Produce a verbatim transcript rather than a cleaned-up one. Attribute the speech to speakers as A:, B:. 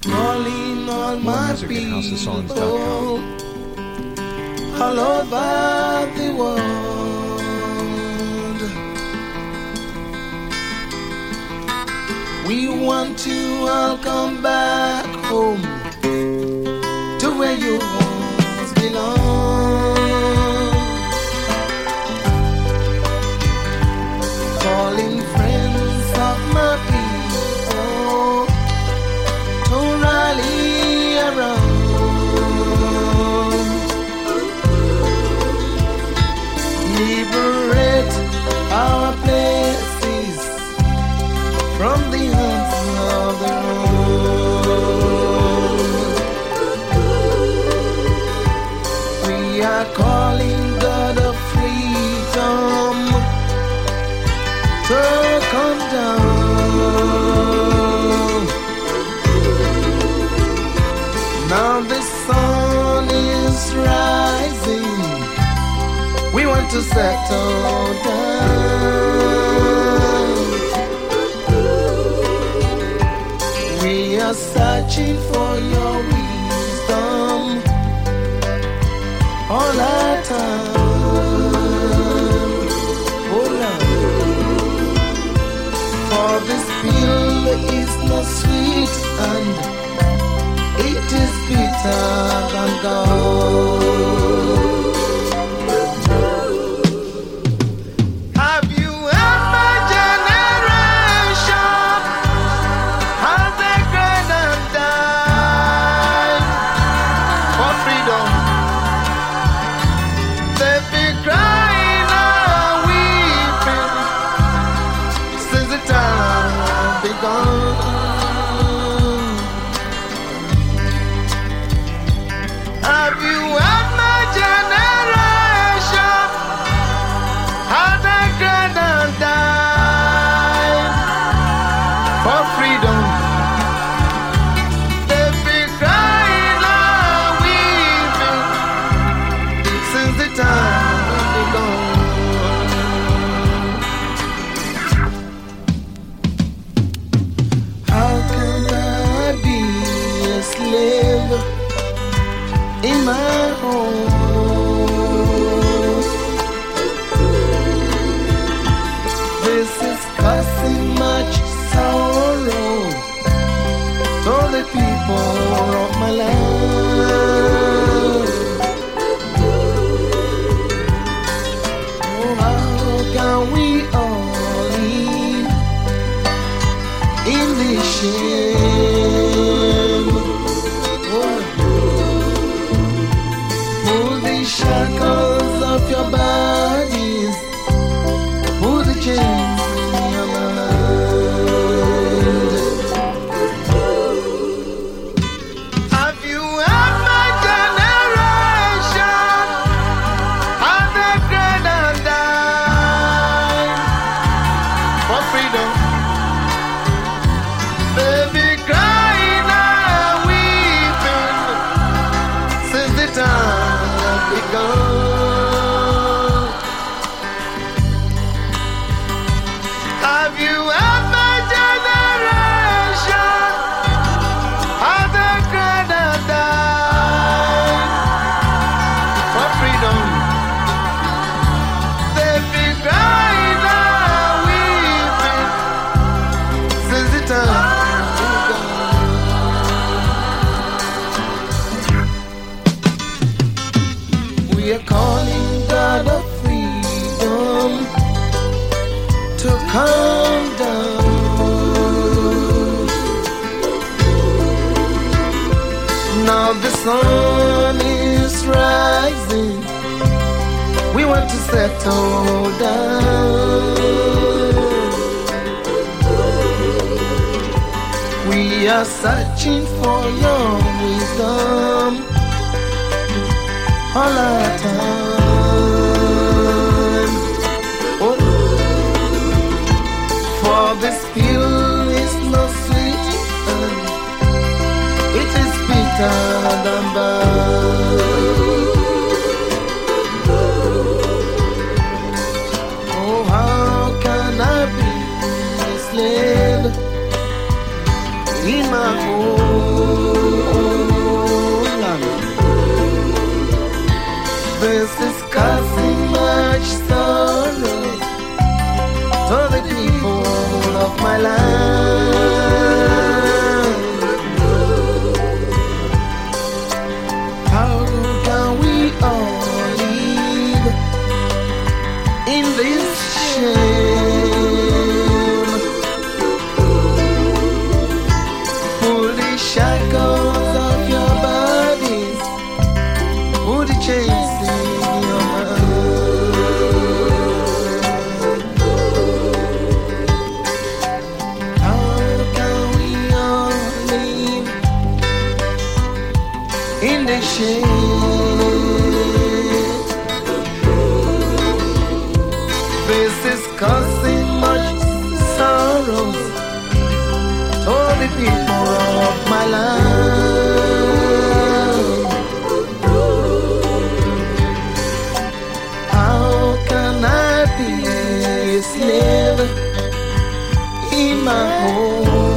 A: calling all
B: More
A: my
B: music at house of songs dot
A: people
B: com.
A: all over the world. We want to all come back home to where you once belong. Calling friends of my people to rally around. Liberate our places from the hands of the wrong. We are calling God of freedom to come down. Now the sun is rising. We want to settle down. We are searching for your wisdom all our time. Oh Lord, for this pill is not sweet and it is bitter than gold. In my home, this is causing much sorrow to the people of my land. Oh, how can we all live in this shame? Shackles of your bodies, pull the chains in your mind. Have you had my generation? Have they cried and died for freedom? Baby, crying and weeping since the time begun. Have you had my generation? Have they cried and died for freedom? They've been crying and weeping since the time. We are calling God of freedom to come down. Now the sun is rising. We want to settle down. We are searching for your wisdom all our time. Oh, for this pill is not sweet and it is bitter than bad. Oh, how can I be a slave in my home? This is causing much sorrow to the people of my land. How can we all live in this shame? Pull the shackles of your bodies, pull the chains in your mind. How can we all live in the shame? This is causing much sorrow to the people of my land. How can I be a slave in my home?